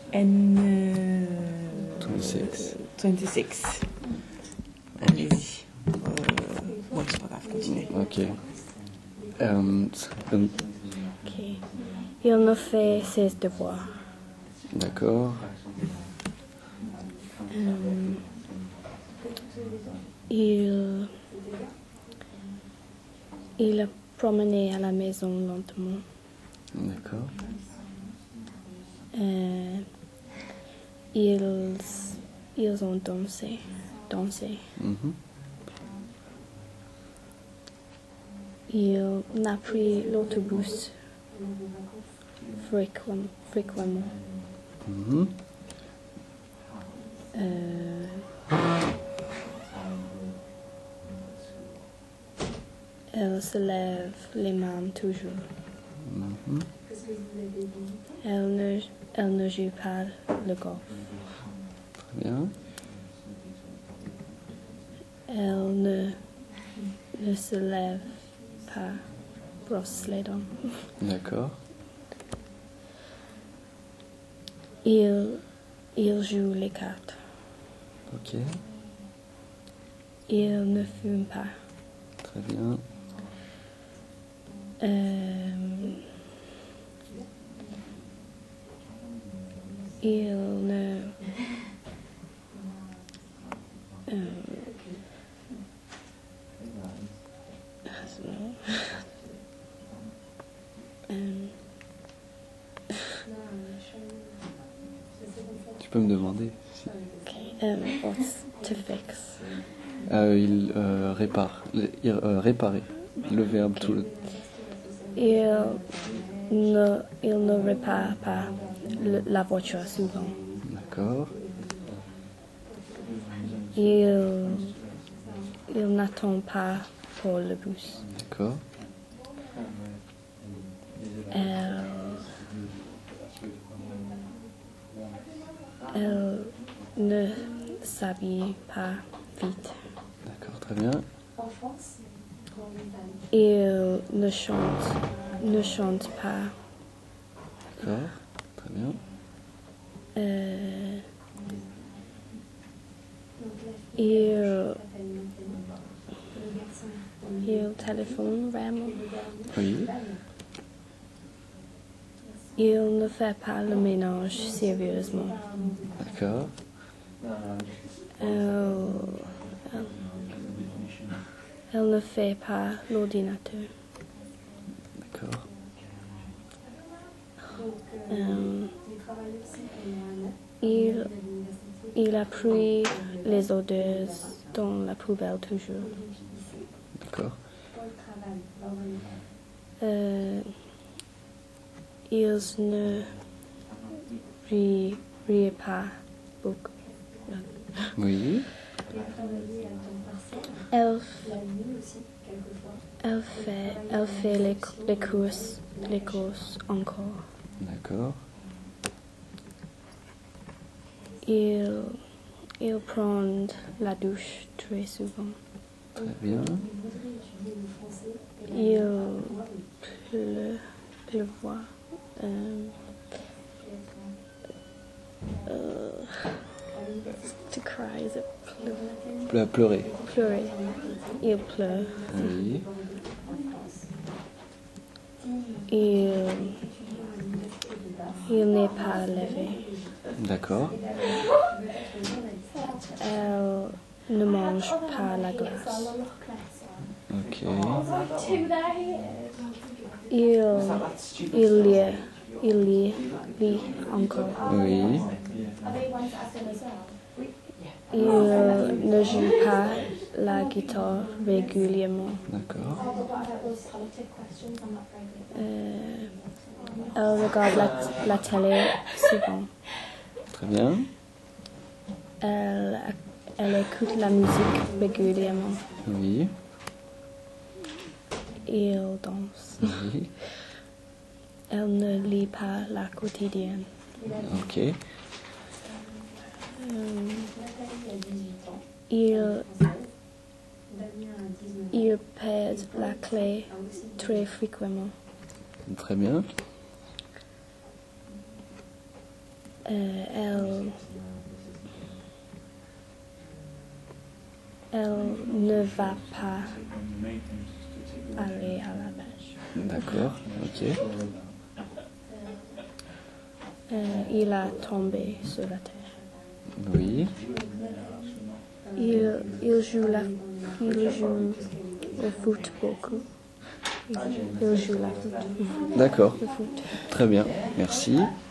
N26. 26. Allez-y. Bon, c'est pas grave, continuez. Ok. Ok. Il ne fait ses devoirs. D'accord. Il a promené à la maison lentement. D'accord. Ils ont dansé. Mhm. Il a pris l'autobus fréquemment. Mhm. Elle se lève les mains toujours. Mhm. Elle ne joue pas le golf. Très bien. Elle ne se lève pas, brosse les dents. D'accord. Il joue les cartes. Ok. Il ne fume pas. Très bien. Il ne... Tu peux me demander si... what's to fix? Il répare. Réparer. Le verbe tout le... Il ne répare pas la voiture souvent. D'accord. Il n'attend pas pour le bus. D'accord. Elle ne s'habille pas vite. D'accord, très bien. Il ne chante pas. D'accord, très bien. Il téléphone vraiment. Oui. Il ne fait pas le ménage sérieusement. D'accord. Elle ne fait pas l'ordinateur. D'accord. Il a pris les odeurs dans la poubelle toujours. D'accord. Ils ne rient pas beaucoup. Oui. Elle fait les courses encore. D'accord. Il prend la douche très souvent. Très bien. Il voit. To cry, is it Pleurer. pleurer? Il pleure. Oui. Il n'est pas levé. D'accord. Elle ne mange pas la glace. Ok. Il lit encore. Oui. Il ne joue pas la guitare régulièrement. D'accord. Elle regarde la télé souvent. Très bien. Elle écoute la musique régulièrement. Oui. Il danse. Oui. Elle ne lit pas la quotidienne. Ok. Il perd la clé très fréquemment. Très bien. Elle ne va pas aller à la pêche. D'accord, ok. Il a tombé sur la terre. Oui, Il joue au foot beaucoup. Il joue la foot. d'accord. Le foot. Très bien, merci.